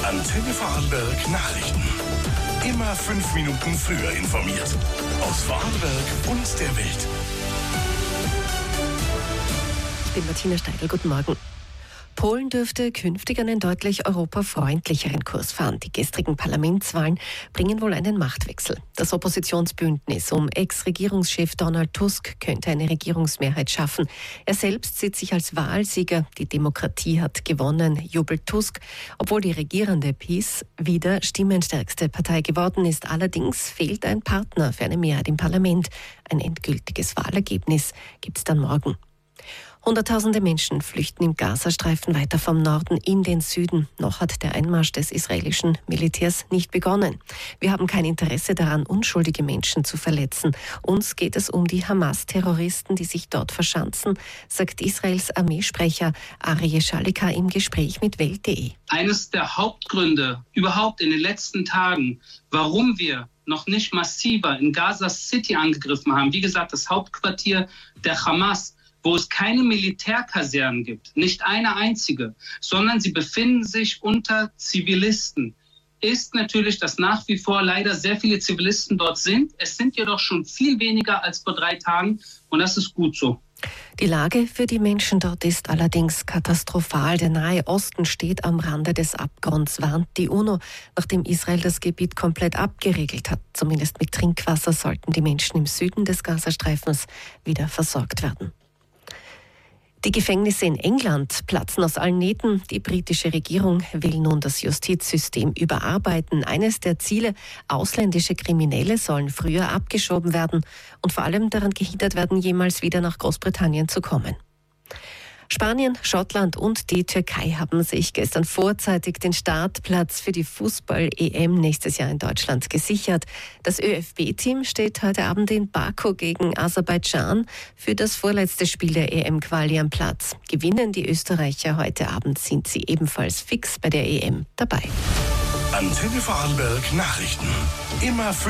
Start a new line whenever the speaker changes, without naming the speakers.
Antenne Vorarlberg Nachrichten. Immer 5 Minuten früher informiert. Aus Vorarlberg und der Welt.
Ich bin Martina Steidl, guten Morgen. Polen dürfte künftig einen deutlich europafreundlicheren Kurs fahren. Die gestrigen Parlamentswahlen bringen wohl einen Machtwechsel. Das Oppositionsbündnis um Ex-Regierungschef Donald Tusk könnte eine Regierungsmehrheit schaffen. Er selbst sieht sich als Wahlsieger. Die Demokratie hat gewonnen, jubelt Tusk. Obwohl die regierende PiS wieder stimmenstärkste Partei geworden ist. Allerdings fehlt ein Partner für eine Mehrheit im Parlament. Ein endgültiges Wahlergebnis gibt es dann morgen. Hunderttausende Menschen flüchten im Gazastreifen weiter vom Norden in den Süden. Noch hat der Einmarsch des israelischen Militärs nicht begonnen. Wir haben kein Interesse daran, unschuldige Menschen zu verletzen. Uns geht es um die Hamas-Terroristen, die sich dort verschanzen, sagt Israels Armeesprecher Aryeh Shalika im Gespräch mit Welt.de.
Eines der Hauptgründe überhaupt in den letzten Tagen, warum wir noch nicht massiver in Gaza City angegriffen haben, wie gesagt, das Hauptquartier der Hamas, wo es keine Militärkasernen gibt, nicht eine einzige, sondern sie befinden sich unter Zivilisten, ist natürlich, dass nach wie vor leider sehr viele Zivilisten dort sind. Es sind jedoch schon viel weniger als vor 3 Tagen und das ist gut so.
Die Lage für die Menschen dort ist allerdings katastrophal. Der Nahe Osten steht am Rande des Abgrunds, warnt die UNO, nachdem Israel das Gebiet komplett abgeriegelt hat. Zumindest mit Trinkwasser sollten die Menschen im Süden des Gazastreifens wieder versorgt werden. Die Gefängnisse in England platzen aus allen Nähten. Die britische Regierung will nun das Justizsystem überarbeiten. Eines der Ziele, ausländische Kriminelle sollen früher abgeschoben werden und vor allem daran gehindert werden, jemals wieder nach Großbritannien zu kommen. Spanien, Schottland und die Türkei haben sich gestern vorzeitig den Startplatz für die Fußball-EM nächstes Jahr in Deutschland gesichert. Das ÖFB-Team steht heute Abend in Baku gegen Aserbaidschan für das vorletzte Spiel der EM-Quali am Platz. Gewinnen die Österreicher heute Abend, sind sie ebenfalls fix bei der EM dabei.
Antenne Vorarlberg Nachrichten. Immer